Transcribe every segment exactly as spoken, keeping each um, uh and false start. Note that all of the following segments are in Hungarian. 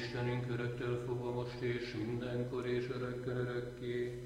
Istenünk, öröktől fogva most és mindenkor és örökkön örökké.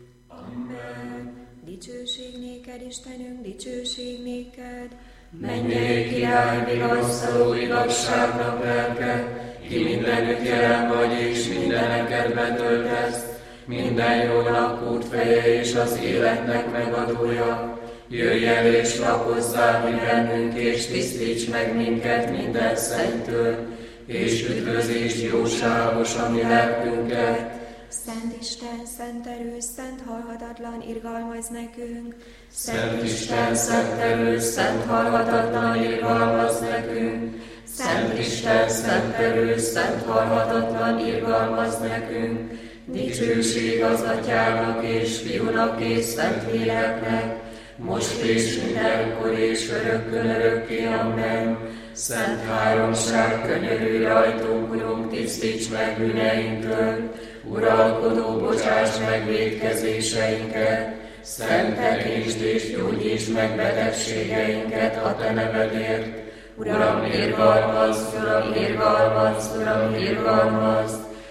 Amen. Dicsőség néked, Istenünk, dicsőség néked. Mennyei király, vigasztaló igazságnak lelke, ki mindenütt jelen vagy és mindeneket betöltesz, minden jónak útfeje és az életnek megadója. Jöjj el és lakozzál mi bennünk, és tisztíts meg minket minden szennytől, és üdvözítsd jóságos a mi lelkünket. Szent Isten, szent erős, szent halhatatlan, irgalmazz nekünk. Szent Isten, szent erős, szent halhatatlan, irgalmazz nekünk. Szent Isten, szent erős, szent halhatatlan, irgalmazz nekünk. Dicsőség az Atyának és Fiúnak és Szentléleknek, most és mindenkor és örökkön örökké. Amen. Szent háromság, könyörülj rajtunk, Urunk, tisztíts meg bűneinktől. Uralkodó, bocsáss meg vétkezéseinket. Szent tekintsd és gyógyítsd meg betegségeinket a Te nevedért. Uram, irgalmazz, Uram, irgalmazz, Uram, irgalmazz.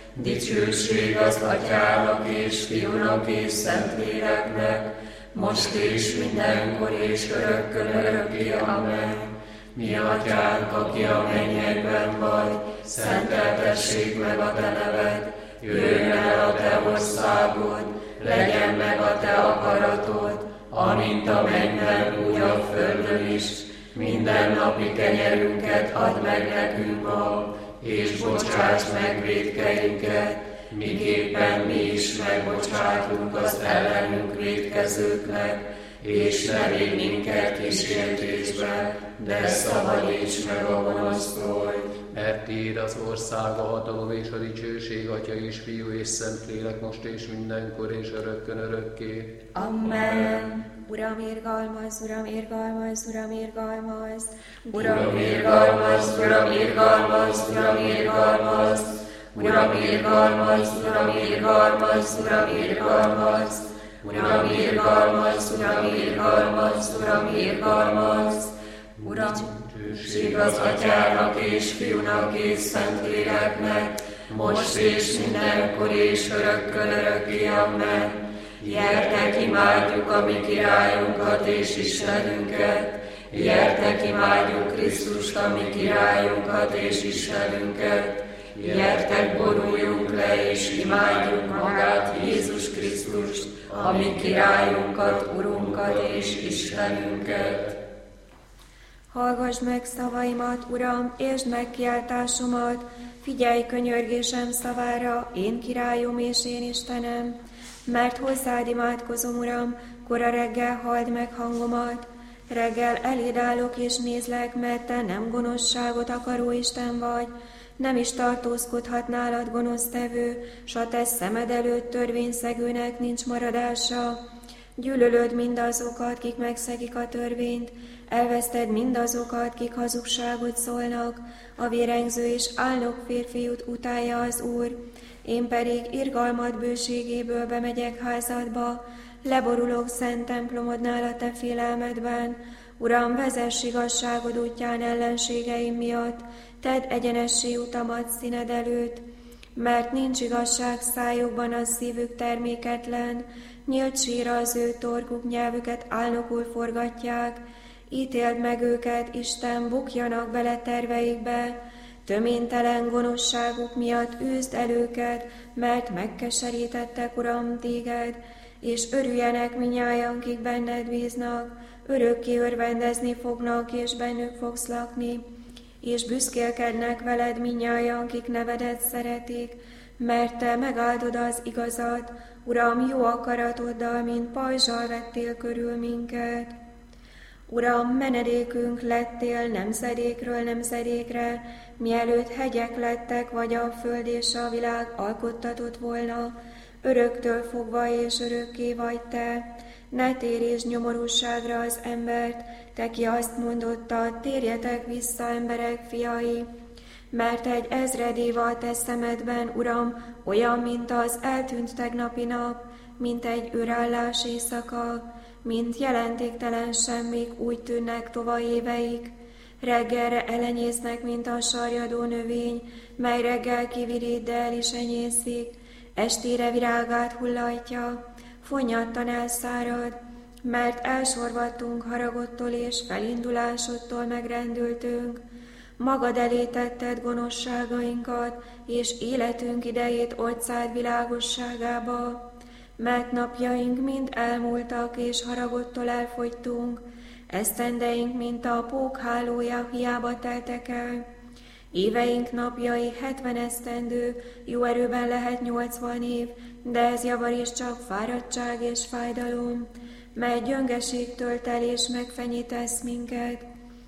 Dicsőség az Atyának és Fiúnak és Szentléleknek, most és mindenkor és örökkön örökké. Amen. Mi Atyánk, aki a mennyekben vagy, szenteltessék meg a Te neved, jöjjön el a Te országod, legyen meg a Te akaratod, amint a mennyben, úgy a földön is. Minden napi kenyerünket add meg nekünk ma, és bocsáss meg vétkeinket, miképpen mi is megbocsátunk az ellenünk vétkezőknek, és ne védj minket kísértésbe, de szabadíts meg a gonosztól. Mert tiéd az ország, a hatalom és a dicsőség, Atya és Fiú és Szentlélek, most és mindenkor és örökkön örökké. Amen. Uram, irgalmazz, Uram, irgalmazz, Uram, irgalmazz. Uram, irgalmazz, Uram, irgalmazz, Uram, irgalmazz. Uram, irgalmazz, Uram, irgalmazz, Uram, irgalmazz. Uram, irgalmazz, Uram, irgalmazz, Uram, irgalmazz. Uram, dicsőség az Atyának és Fiúnak és Szentléleknek, most és mindenkor és örökkön örökké. Amen. Gyertek, imádjuk a mi királyunkat és Istenünket. Gyertek, imádjuk Krisztust, a mi királyunkat és Istenünket. Gyertek, boruljunk le és imádjuk magát, Jézus Krisztust, a mi királyunkat, Urunkat és Istenünket. Hallgass meg szavaimat, Uram, értsd meg kiáltásomat, figyelj könyörgésem szavára, én királyom és én Istenem. Mert hozzád imádkozom, Uram, kora reggel halld meg hangomat. Reggel eléd állok és nézlek, mert Te nem gonoszságot akaró Isten vagy, nem is tartózkodhat nálad gonosztevő, s a Te szemed előtt törvényszegőnek nincs maradása. Gyűlölöd mindazokat, kik megszegik a törvényt, elveszted mindazokat, kik hazugságot szólnak, a vérengző és álnok férfiút utálja az Úr. Én pedig irgalmad bőségéből bemegyek házadba, leborulok szent templomodnál a Te félelmedben. Uram, vezess igazságod útján ellenségeim miatt, tedd egyenessé utamat színed előtt, mert nincs igazság szájukban, a szívük terméketlen, nyílt sír az ő torkuk, nyelvüket álnokul forgatják. Ítéld meg őket, Isten, bukjanak bele terveikbe, töménytelen gonoszságuk miatt űzd el őket, mert megkeserítettek, Uram, téged, és örüljenek minnyájan, kik benned bíznak, örökké örvendezni fognak, és bennük fogsz lakni, és büszkélkednek veled minnyájan, kik nevedet szeretik, mert Te megáldod az igazat, Uram, jó akaratoddal, mint pajzsal vettél körül minket. Uram, menedékünk lettél nemzedékről nemzedékre, mielőtt hegyek lettek, vagy a föld és a világ alkottatott volna, öröktől fogva és örökké vagy Te. Ne térjél nyomorúságra az embert, Te ki azt mondottad, térjetek vissza, emberek fiai, mert egy ezred év a Te szemedben, Uram, olyan, mint az eltűnt tegnapi nap, mint egy őrállás éjszaka, mint jelentéktelen semmik, úgy tűnnek tova éveik. reggelre elenyésznek, mint a sarjadó növény, mely reggel kivirít, de el is enyészik, estére virágát hullatja, fonnyattan elszárad, mert elsorvadtunk haragodtól és felindulásodtól megrendültünk. Magad elé tetted gonoszságainkat, és életünk idejét orcád világosságába, mert napjaink mind elmúltak, és haragodtól elfogytunk, esztendeink, mint a pók hálója, hiába teltek el. Éveink napjai hetven esztendő, jó erőben lehet nyolcvan év, de ez javarészt csak fáradtság és fájdalom, mely gyöngeség tölt el és megfenyítesz minket.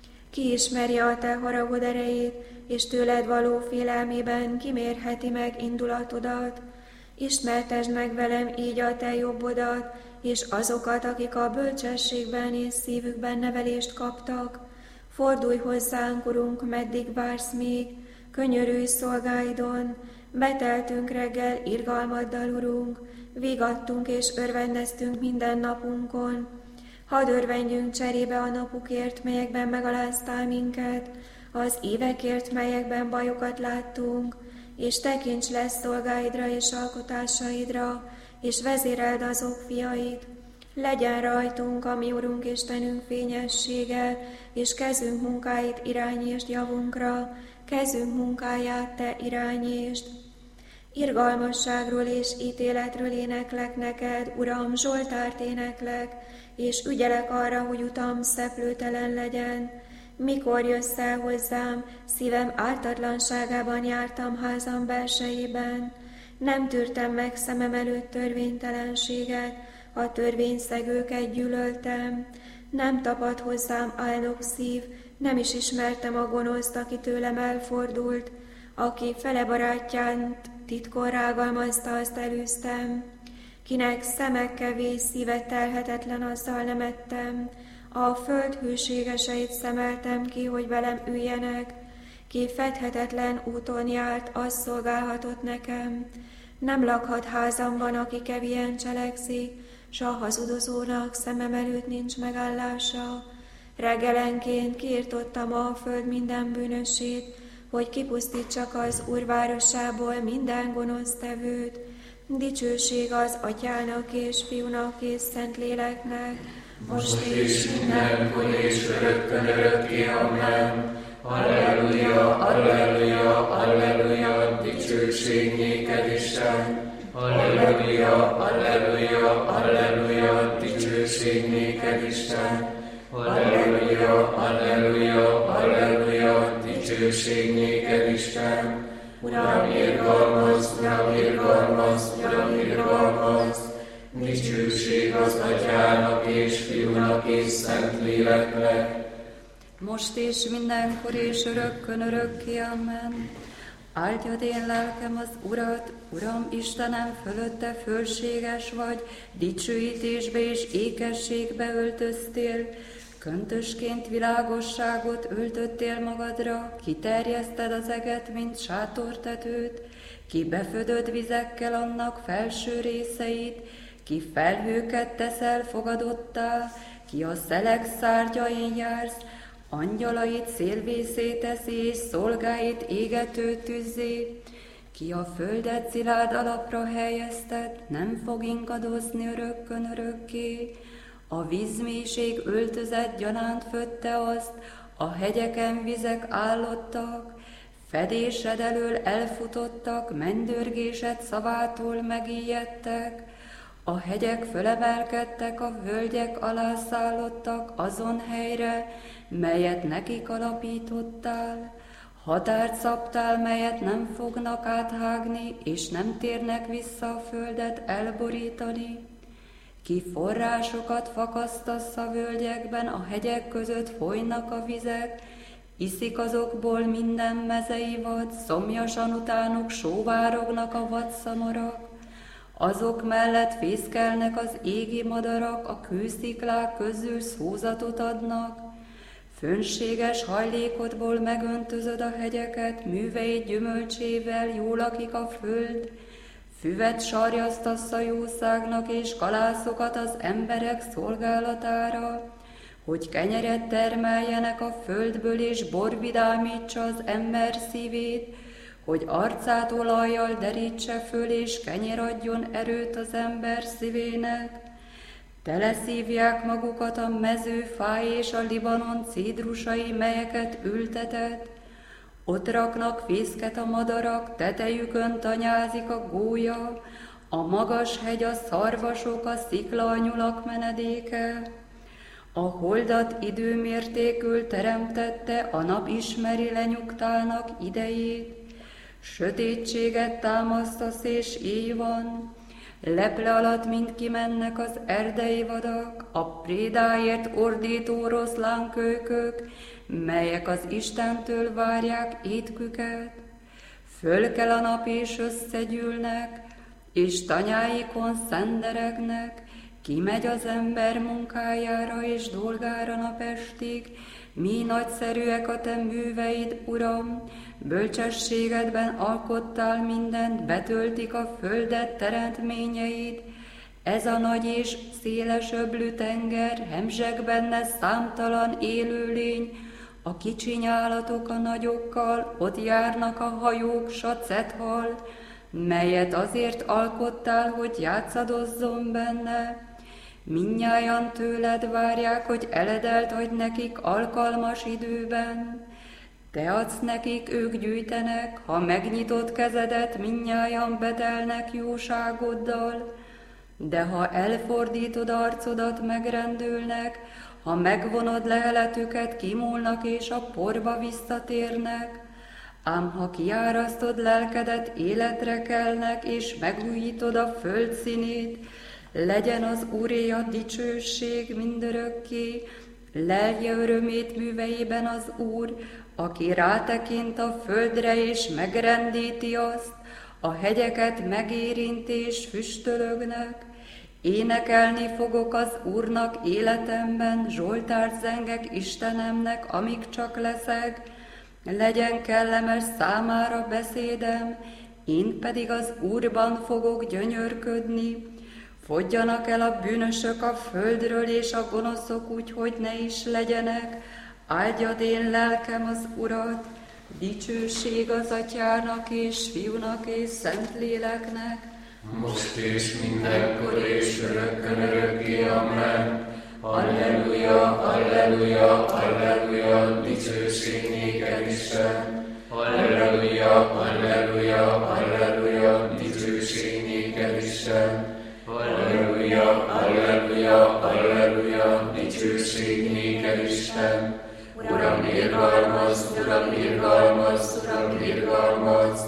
Ki ismeri a te haragod erejét, és tőled való félelmében kimérheti meg indulatodat? Ismertesd meg velem így a te jobbodat, és azokat, akik a bölcsességben és szívükben nevelést kaptak. Fordulj hozzánk, Urunk, meddig vársz még, könyörülj szolgáidon, beteltünk reggel irgalmaddal, Urunk, vigadtunk és örvendeztünk minden napunkon. Hadd örvendjünk cserébe a napukért, melyekben megaláztál minket, az évekért, melyekben bajokat láttunk, és tekints le szolgáidra és alkotásaidra, és vezéreld azok fiait. Legyen rajtunk, a mi Urunk Istenünk fényessége, és kezünk munkáit irányítsd javunkra, kezünk munkáját te irányítsd. Irgalmasságról és ítéletről éneklek neked, Uram, Zsoltárt éneklek, és ügyelek arra, hogy utam szeplőtelen legyen. Mikor jössz el hozzám, szívem ártatlanságában jártam házam belsejében. Nem tűrtem meg szemem előtt törvénytelenséget, a törvényszegőket gyűlöltem. Nem tapad hozzám áldog szív, nem is ismertem a gonoszt, aki tőlem elfordult, aki fele barátját titkon rágalmazta, azt elűztem. Kinek szemek kevés, szíve telhetetlen, azzal nem ettem. A föld hűségeseit szemeltem ki, hogy velem üljenek. Ki fedhetetlen úton járt, az szolgálhatott nekem. Nem lakhat házamban, aki kevien cselekszik, s a hazudozónak szemem előtt nincs megállása. Reggelenként kiirtottam a föld minden bűnösét, hogy kipusztítsak az Úr városából minden gonosztevőt. Dicsőség az Atyának és Fiúnak és Szentléleknek, most és mindenkor és örökkön örökké, amen. Halleluja, halleluja, halleluja, dicsőség néked, Isten. Halleluja, halleluja, halleluja, dicsőség néked, Isten. Halleluja, halleluja, halleluja, dicsőség néked, Isten. Uram, irgalmaz, Uram, irgalmaz, Uram, irgalmaz. Dicsőség az Atyának és Fiúnak és Szentléleknek, most és mindenkor és örökkön örökké, amen. Áldjad én lelkem az Urat, Uram Istenem, fölötte fölséges vagy, dicsőítésbe és ékességbe öltöztél, köntösként világosságot öltöttél magadra, kiterjeszted az eget, mint sátortetőt, ki befödött vizekkel annak felső részeit, ki felhőket teszel fogadottá, ki a szelek szárgyain jársz, angyalait szélvészé teszi, és szolgáit égető tüzzé, ki a földet szilárd alapra helyezted, nem fog ingadozni örökkön örökké, a vízmélység öltözet gyanánt födte azt, a hegyeken vizek állottak, fedésed elől elfutottak, mennydörgésed szavától megijedtek, a hegyek fölemelkedtek, a völgyek alá szállottak azon helyre, melyet nekik alapítottál, határt szabtál, melyet nem fognak áthágni, és nem térnek vissza a földet elborítani. Ki forrásokat fakasztasz a völgyekben, a hegyek között folynak a vizek, iszik azokból minden mezei vad, szomjasan utánuk sóvárognak a vadszamarak. Azok mellett fészkelnek az égi madarak, a kősziklák közül szózatot adnak. Fönséges hajlékodból megöntözöd a hegyeket, műveid gyümölcsével jól lakik a föld. Füvet sarjasztasz a jószágnak, és kalászokat az emberek szolgálatára, hogy kenyeret termeljenek a földből, és bor vidámítsa az ember szívét, hogy arcát olajjal derítse föl, és kenyer adjon erőt az ember szívének. Teleszívják magukat a mezőfáj és a Libanon cédrusai, melyeket ültetett. Ott raknak fészket a madarak, tetejükön tanyázik a gólya, a magas hegy, a szarvasok, a szikla, a nyulak menedéke. A holdat időmértékül teremtette, a nap ismeri lenyugtának idejét. Sötétséget támasztasz, és éj van. Leple alatt mind kimennek az erdei vadak, a prédáért ordító oroszlánkölykök, melyek az Istentől várják étküket. Fölkel a nap, és összegyűlnek, és tanyáikon szenderegnek. Kimegy az ember munkájára és dolgára napestig. Mi nagyszerűek a te műveid, Uram! Bölcsességedben alkottál mindent, betöltik a földet teremtményeid. Ez a nagy és széles öblű tenger, hemzseg benne számtalan élőlény. A kicsiny állatok a nagyokkal, ott járnak a hajók, s a cethal, melyet azért alkottál, hogy játszadozzon benne. Mindnyájan tőled várják, hogy eledelt adj nekik alkalmas időben. Te adsz nekik, ők gyűjtenek, ha megnyitod kezedet, mindnyájan betelnek jóságoddal. De ha elfordítod arcodat, megrendülnek, ha megvonod leheletüket, kimúlnak és a porba visszatérnek. Ám ha kiárasztod lelkedet, életre kelnek, és megújítod a föld színét, legyen az Úré a dicsőség mindörökké, lelje örömét műveiben az Úr, aki rátekint a földre és megrendíti azt, a hegyeket megérinti és füstölögnek. Énekelni fogok az Úrnak életemben, zsoltárt zengek Istenemnek, amíg csak leszek. Legyen kellemes számára beszédem, én pedig az Úrban fogok gyönyörködni. Fogyjanak el a bűnösök a földről, és a gonoszok úgy, hogy ne is legyenek. Áldjad én lelkem az Urat, dicsőség az Atyának és Fiúnak és Szentléleknek. Most és mindenkor és örökkön örökké, amen. Alleluja, alleluja, alleluja, dicsőség néked Isten. Alleluja, alleluja, alleluja, dicsőség néked Isten. Alleluja, alleluja, alleluja, dicsőség néked Isten. Uram, irgalmaz, Uram, irgalmaz, Uram, irgalmaz.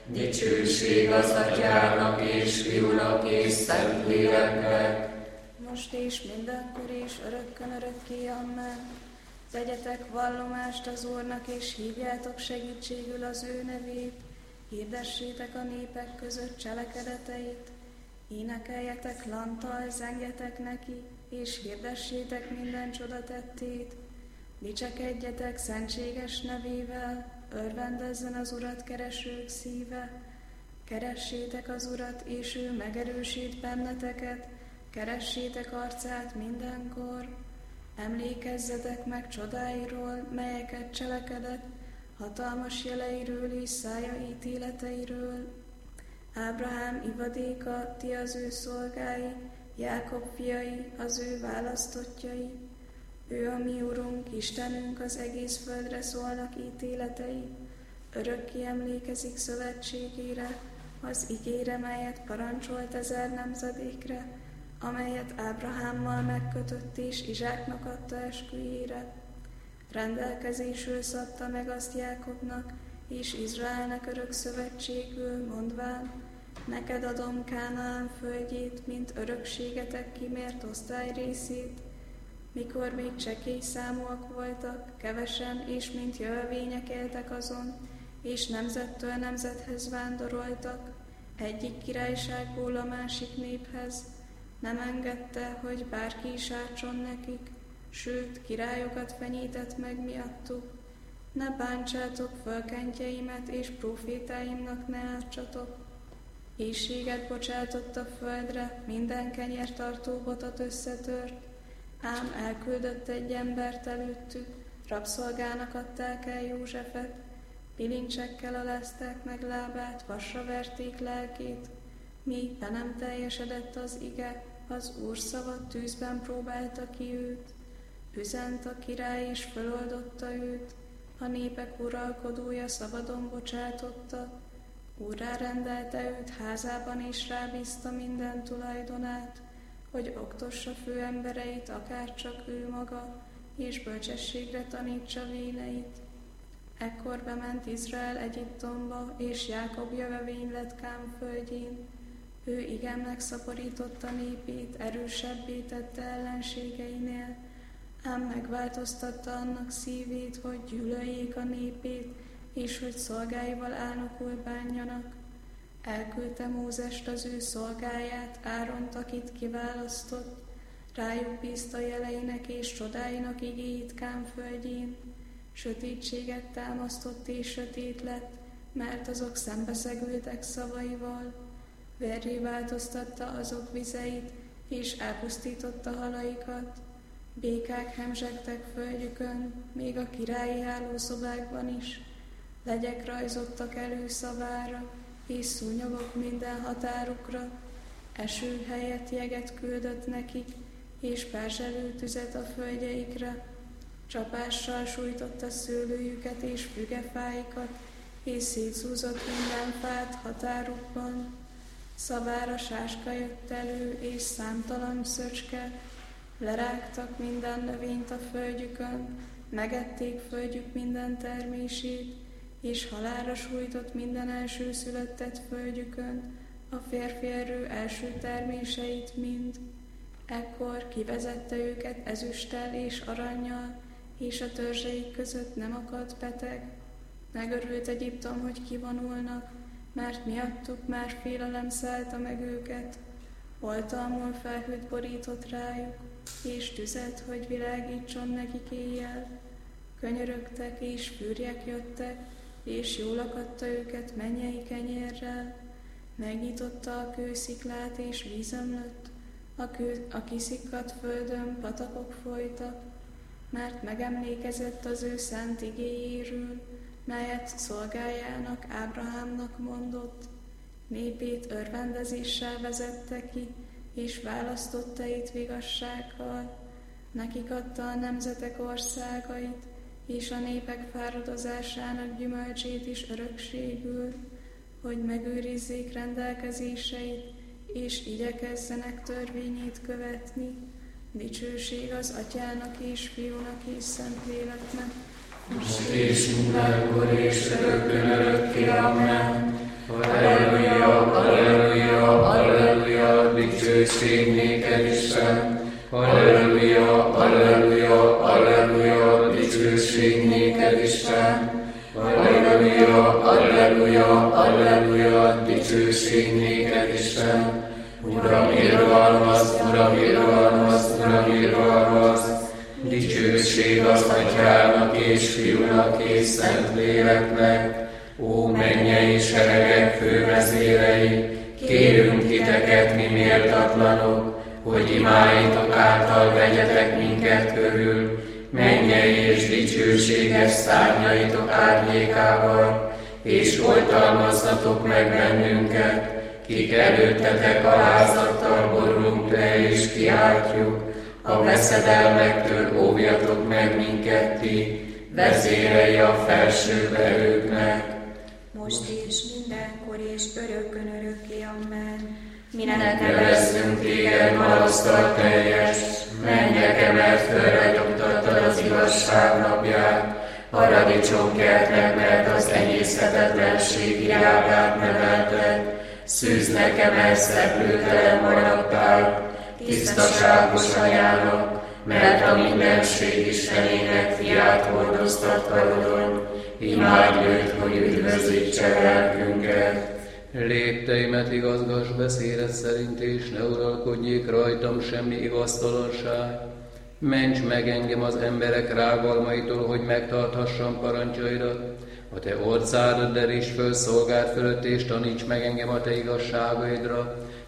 Dicsőség az Atyának és Fiúnak és Szentléleknek. Most és mindenkor és örökkön örökké, amen. Tegyetek vallomást az Úrnak, és hívjátok segítségül az ő nevét. Hirdessétek a népek között cselekedeteit. Énekeljetek lanttal, zengjetek neki, és hirdessétek minden csodatettét. Dicsekedjetek szentséges nevével, örvendezzen az Urat keresők szíve. Keressétek az Urat, és ő megerősít benneteket, keressétek arcát mindenkor. Emlékezzetek meg csodáiról, melyeket cselekedett, hatalmas jeleiről és szája ítéleteiről. Ábrahám ivadéka, ti az ő szolgái, Jákob fiai, az ő választottjai. Ő a mi Urunk, Istenünk, az egész földre szólnak ítéletei. Örökké emlékezik szövetségére, az igére, melyet parancsolt ezer nemzedékre, amelyet Ábrahámmal megkötött és Izsáknak adta esküjére. Rendelkezésül szabta meg azt Jákobnak és Izraelnek örök szövetségül, mondván, neked adom Kánaán földjét, mint örökségetek kimért osztályrészét. Mikor még csekély számúak voltak, kevesen és mint jövevények éltek azon, és nemzettől nemzethez vándoroltak, egyik királyságból a másik néphez, nem engedte, hogy bárki is átson nekik, sőt, királyokat fenyített meg miattuk. Ne bántsátok fölkentjeimet, és profétáimnak ne átsatok. Éhséget bocsátott a földre, minden kenyértartó botot összetört, Ám elküldött egy embert előttük, rabszolgának adták el Józsefet, bilincsekkel alázták meg lábát, vasra verték lelkét, míg be nem teljesedett az ige, az Úr szava tűzben próbálta ki őt. Üzent a király és föloldotta őt, a népek uralkodója szabadon bocsátotta, úrrá rendelte őt házában és rábízta minden tulajdonát, hogy oktossa főembereit, akárcsak ő maga, és bölcsességre tanítsa véleit. Ekkor bement Izrael Egyiptomba, és Jákob jövevény lett Kám földjén. Ő igen megszaporította népét, erősebbé tette ellenségeinél, ám megváltoztatta annak szívét, hogy gyűlöljék a népét, és hogy szolgáival álnokul bánjanak. Elküldte Mózest az ő szolgáját, Áront, akit kiválasztott, rájuk bízta jeleinek és csodáinak igéit Kám földjén. Sötétséget támasztott és sötét lett, mert azok szembeszegültek szavaival. Verré változtatta azok vizeit, és elpusztította halaikat. Békák hemzsegtek földjükön, még a királyi hálószobákban is. Legyek rajzottak elő szavára, és szúnyogok minden határukra. Eső helyett jeget küldött nekik, és perzselő tüzet a földjeikre. Csapással sújtotta szőlőjüket és fügefáikat, és szétszúzott minden fát határukban. Szavára sáska jött elő, és számtalan szöcske. Lerágtak minden növényt a földjükön, megették földjük minden termését, és halálra sújtott minden elsőszülöttet földjükön, a férfi erő első terméseit mind. Ekkor kivezette őket ezüsttel és arannyal, és a törzseik között nem akadt beteg. Megörült Egyiptom, hogy kivonulnak, mert miattuk már félelem szállta meg őket. Oltalmul felhőt borított rájuk, és tüzet, hogy világítson nekik éjjel. Könyörögtek és fűrjek jöttek, és jól akadta őket mennyei kenyérrel. Megnyitotta a kősziklát, és víz ömlött, a, kő, a kiszikadt földön patakok folytak, mert megemlékezett az ő szent igéjéről, melyet szolgájának, Ábrahámnak mondott. Népét örvendezéssel vezette ki, és választotta itt vigassággal. Nekik adta a nemzetek országait, és a népek fáradozásának gyümölcsét is örökségül, hogy megőrizzék rendelkezéseit, és igyekezzenek törvényét követni. Dicsőség az Atyának és Fiúnak és Szentléleknek, most és mindenkor és örökkön örökké. Amen. Halleluja, halleluja, halleluja, dicsőség néked Isten. Halleluja, halleluja, halleluja, dicsőség néked Isten. Halleluja, halleluja, halleluja, dicsőség néked Isten. Uram, irgalmaz, Uram, irgalmaz, Uram, irgalmaz. Dicsőség az Atyának és Fiúnak és Szentléleknek. Ó, mennyei seregek fővezérei, kérünk titeket, mi méltatlanok, hogy imáitok által vegyetek minket körül, mennyei és dicsőséges szárnyaitok árnyékával, és oltalmazzatok meg bennünket, kik előttetek alázattal borulunk le és kiáltjuk, a veszedelmektől óvjatok meg minket ti, vezérei a felső erőknek. Most és mindenkor és örökkön örökké. Amen. Minek nevezzünk téged malasztal teljes, mennyek emelt fölre nyugtattad az igazság napját, paradicsomkertnek, mert az enyészhetetlenség hiábát nevelted, szűznek emelt szeplőtelen maradtál, tisztaságos anyának, mert a mindenség Istenének fiát hordoztat karodon, imádj őt, hogy üdvözítse lelkünket. Lépteimet igazgass beszédet szerint, és ne uralkodjék rajtam semmi igaztalanság. Ments meg engem az emberek rágalmaitól, hogy megtarthassam parancsaidat. A te orcádat deríts föl szolgád fölött, és taníts meg engem a te igazságaidra.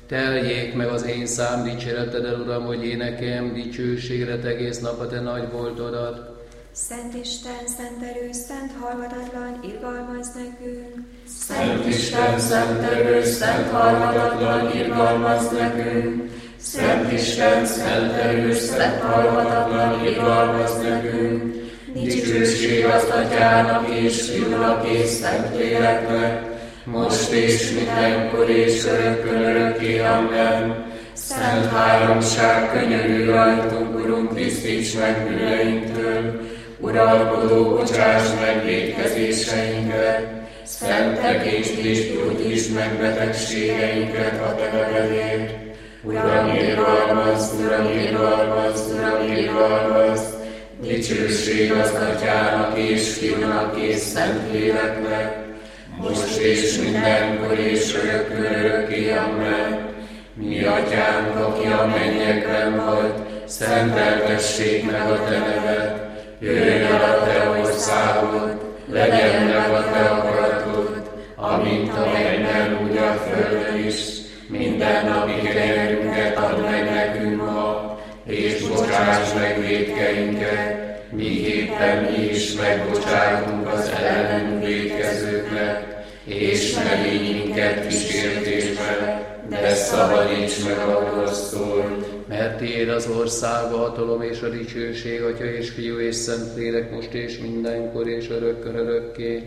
Teljék meg az én szám dicséreteddel, Uram, hogy énekeljem dicsőségre egész nap a te nagy voltodat. Szent Isten, szent erő, szent halhatatlan, irgalmazz nekünk. Szent Isten, szent erő, szent halhatatlan, irgalmazz nekünk. Szent Isten, szent erő, szent halhatatlan, irgalmazz nekünk. Dicsőség az Atyának és Fiúnak és Szentléleknek, most és mindenkor és örökkön örökké. Amen. Szent háromság, könyörülj rajtunk, Urunk, tisztíts meg bűneinktől. Uralkodó, bocsáss meg vétkezéseinket. Szent tekést és gyógyítsd meg betegségeinket a te nevedért. Uram, irgalmazz, Uram, irgalmazz, Uram, irgalmazz. Dicsőség az Atyának és Fiúnak és Szentléleknek, most és mindenkor és örökkön örökké. Amen. Mi Atyánk, aki a mennyekben vagy, szenteltessék meg a te neved. Jöjjön el a te országod, legyen meg a te akaratod, amint a mennyben, úgy a földön is. Minden napi kenyerünket add meg nekünk ma, és bocsáss meg vétkeinket, miképpen mi is megbocsátunk az ellenünk vétkezőknek, és ne légy minket kísértésbe, de szabadíts meg a gonosztól. Mert tiéd az ország, a hatalom és a dicsőség, Atya és Fiú és Szentlélek, most és mindenkor és örökkön örökké.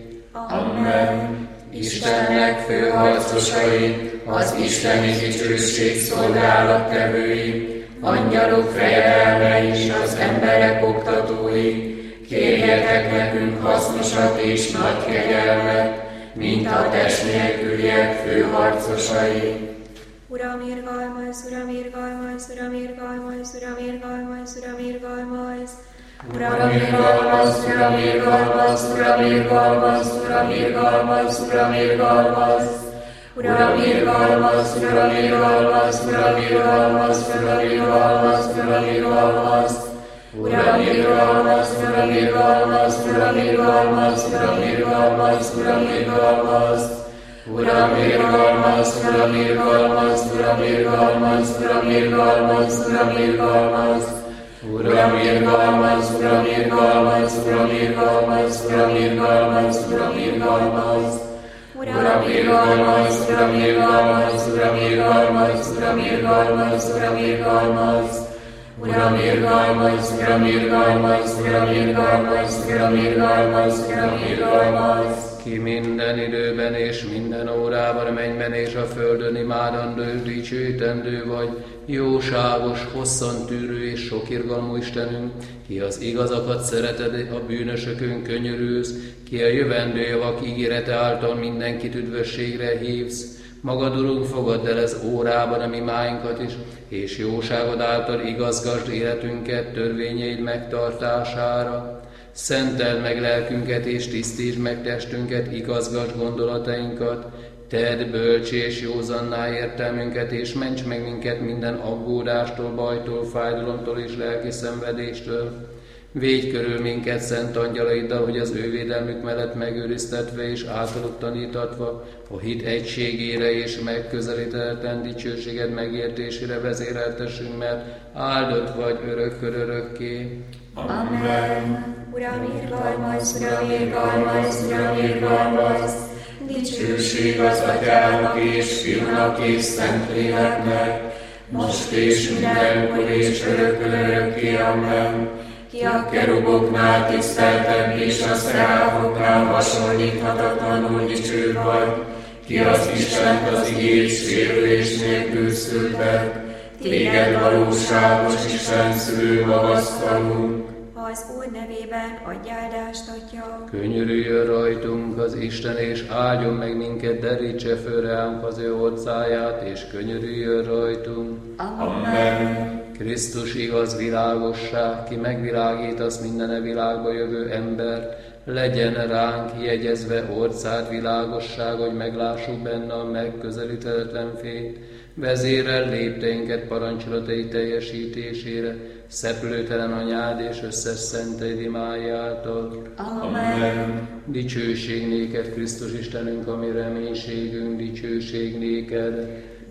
Amen. Istennek főharcosai, az isteni dicsőség szolgálattevői, angyalok fejedelme és az emberek oktatói, kérjetek nekünk hasznosat és nagy kegyelmet, mint a test nélküliek főharcosai. Uram, irgalmazz, Uram, irgalmazz, Uram, irgalmazz, Uram, irgalmazz, Uram, irgalmaz. Uram, irgalmazz, Uram, irgalmazz, Uram, irgalmazz, Uram, irgalmazz, Uram, irgalmazz. Uram, irgalmazz, Uram, irgalmazz, Uram, irgalmazz, Uram, irgalmazz, Uram, irgalmazz. Uram, irgalmazz, Uram, irgalmazz, Uram, irgalmazz, Uram, irgalmazz, Uram, irgalmazz. Uram, irgalmazz, Uram, irgalmazz, Uram, irgalmazz, Uram, irgalmazz, Uram, irgalmazz. Uram, irgalmazz, Uram, irgalmazz, Uram, irgalmazz, Uram, irgalmazz, Uram, irgalmazz. Uram, irgalmazz, Uram, irgalmazz, Uram, irgalmazz, Uram, irgalmazz, Uram, irgalmazz. Uram, irgalmazz, Uram, irgalmazz, Uram, irgalmazz, Uram, irgalmazz, Uram, irgalmazz. Ki minden időben és minden órában, mennyben és a földön imádandó, dicsőítendő vagy, jóságos, hosszan tűrő és sok irgalmú Istenünk, ki az igazakat szereted, a bűnösökön könyörülsz, ki a jövendő javak ígérete által mindenkit üdvösségre hívsz. Magad, Urunk, fogadd el ez órában a mi máinkat is, és jóságod által igazgasd életünket törvényeid megtartására. Szenteld meg lelkünket és tisztítsd meg testünket, igazgasd gondolatainkat, tedd bölcsé és józanná értelmünket, és ments meg minket minden aggódástól, bajtól, fájdalomtól és lelki szenvedéstől. Védj körül minket szent angyalaiddal, hogy az ő védelmük mellett megőriztetve és általuk tanítatva, a hit egységére és megközelíthetetlen dicsőséged megértésére vezéreltessünk, mert áldott vagy örökkön örökké. Amen. Uram, irgalmazz, Uram, irgalmazz, Uram, irgalmazz. Dicsőség az Atyának és Fiúnak és Szentléleknek, most és mindenkor és örökkön örökké. Amen. Ki a keruboknál tiszteltebb és a szeráfoknál hasonlíthatatlanul dicső vagy, ki az Istent az igét sérülés nélkül szültek, téged valóságos Isten szülő magasztalunk. Az Úr nevében adj áldást, Atya. Könyörüljön rajtunk az Isten, és áldjon meg minket, derítse föl ránk az ő orcáját, és könyörüljön rajtunk. Amen. Krisztus igaz világosság, ki megvilágítasz minden világba jövő embert, legyen ránk jegyezve orcád világosság, hogy meglássuk benne a megközelíthetetlen fényt, vezérel lépteinket parancsolatai teljesítésére, szeplőtelen anyád és összes szenteid imái által. Amen. Dicsőség néked, Krisztus Istenünk, ami reménységünk, dicsőség néked.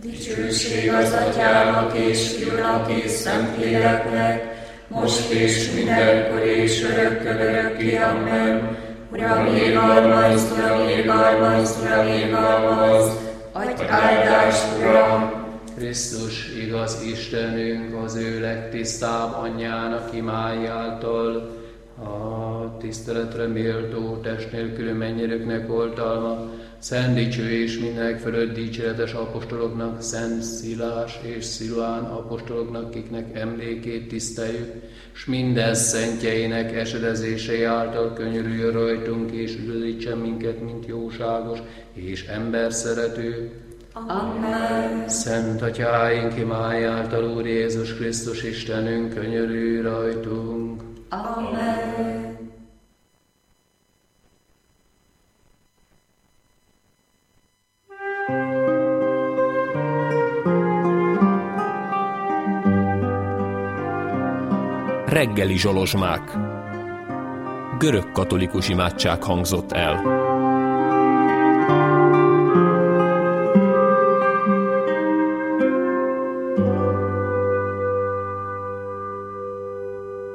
Dicsőség az Atyának és Fiúnak és Szentléleknek, most és mindenkor és örökkön örökké. Amen. Uram, irgalmazz, Uram, irgalmazz, Uram, irgalmazz, adj áldást, Uram! Krisztus igaz Istenünk az ő legtisztább anyjának imái által, a tiszteletre méltó test nélkül mennyerőknek oltalma, szent dicső és mindenek fölött dicséretes apostoloknak, Szent Szilás és Sziluán apostoloknak, kiknek emlékét tiszteljük, s minden szentjeinek esedezései által könyörüljön rajtunk, és üdvözítsen minket, mint jóságos és emberszerető. Amen. Szent Atyáink imái által, Úr Jézus Krisztus Istenünk, könyörülj rajtunk. Amen. Reggeli zsolozsmák. Görög katolikus imádság hangzott el.